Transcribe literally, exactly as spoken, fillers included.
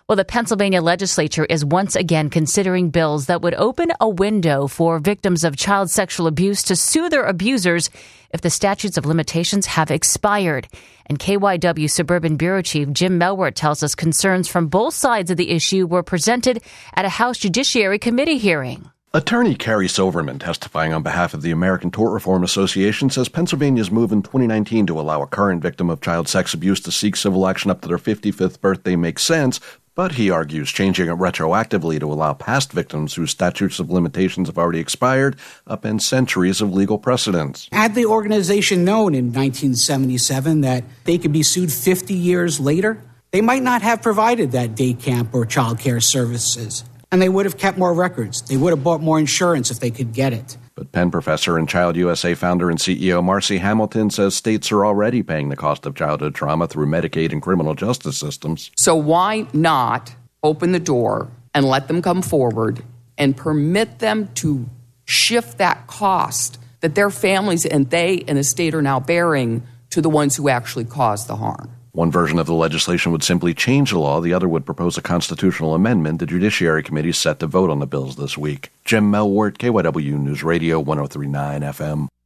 Well, the Pennsylvania legislature is once again considering bills that would open a window for victims of child sexual abuse to sue their abusers if the statutes of limitations have expired. And K Y W Suburban Bureau Chief Jim Melwert tells us concerns from both sides of the issue were presented at a House Judiciary Committee hearing. Attorney Carrie Silverman, testifying on behalf of the American Tort Reform Association, says Pennsylvania's move in twenty nineteen to allow a current victim of child sex abuse to seek civil action up to their fifty-fifth birthday makes sense, but he argues changing it retroactively to allow past victims whose statutes of limitations have already expired upend centuries of legal precedents. Had the organization known in nineteen seventy-seven that they could be sued fifty years later, they might not have provided that day camp or child care services. And they would have kept more records. They would have bought more insurance if they could get it. But Penn professor and Child U S A founder and C E O Marcy Hamilton says states are already paying the cost of childhood trauma through Medicaid and criminal justice systems. So why not open the door and let them come forward and permit them to shift that cost that their families and they and the state are now bearing to the ones who actually caused the harm? One version of the legislation would simply change the law. The other would propose a constitutional amendment. The Judiciary Committee is set to vote on the bills this week. Jim Melwert, K Y W News Radio, one oh three point nine F M.